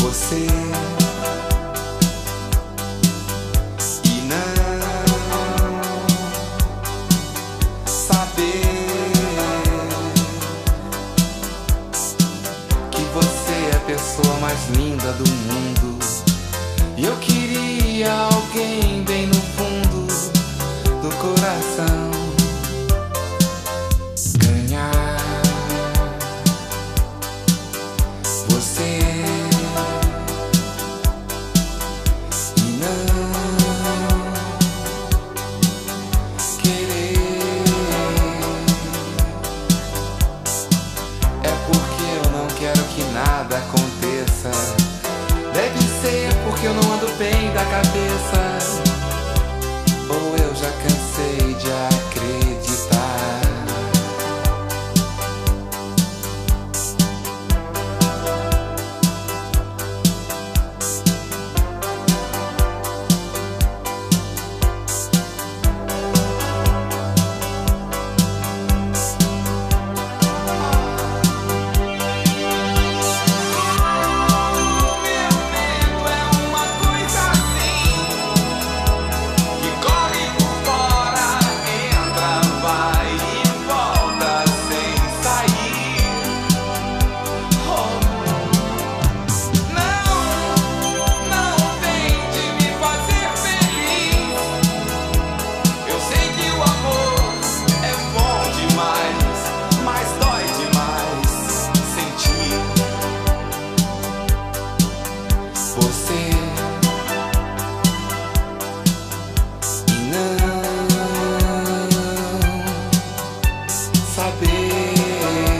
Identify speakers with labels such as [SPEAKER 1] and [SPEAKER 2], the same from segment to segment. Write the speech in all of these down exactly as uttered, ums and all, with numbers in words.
[SPEAKER 1] você e não saber que você é a pessoa mais linda do mundo. E eu queria alguém bem no fundo do coração ganhar você e não querer. É porque eu não quero que nada aconteça. Deve ser porque eu não ando bem da cabeça, ou eu já cansei de acreditar. Você e não saber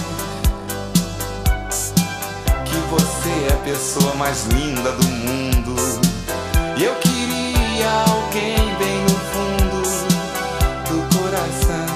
[SPEAKER 1] que você é a pessoa mais linda do mundo. E eu queria alguém bem no fundo do coração.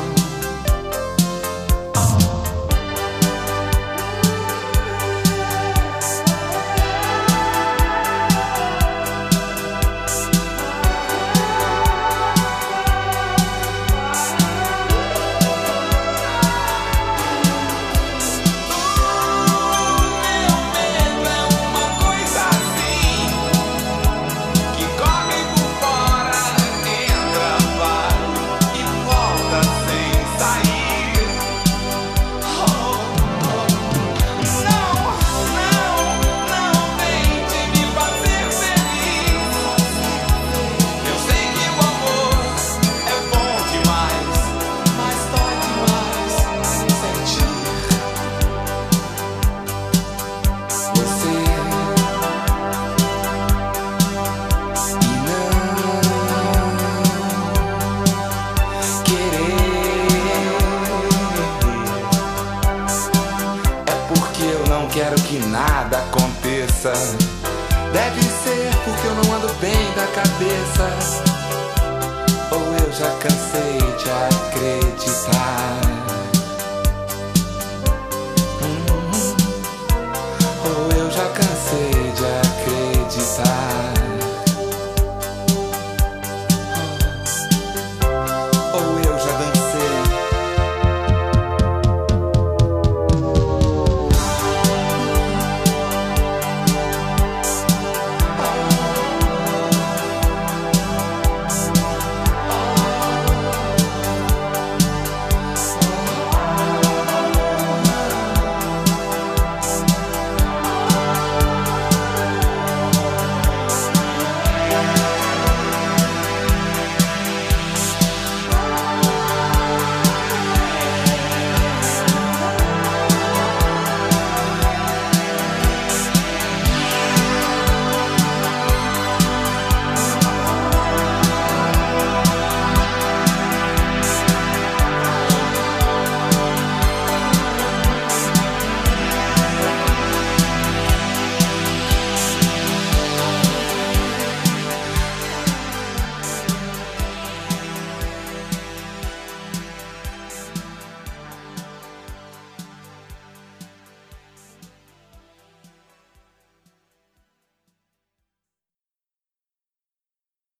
[SPEAKER 1] Quero que nada aconteça. Deve ser porque eu não ando bem da cabeça, ou eu já cansei de acreditar. Hum, ou eu já cansei de acreditar.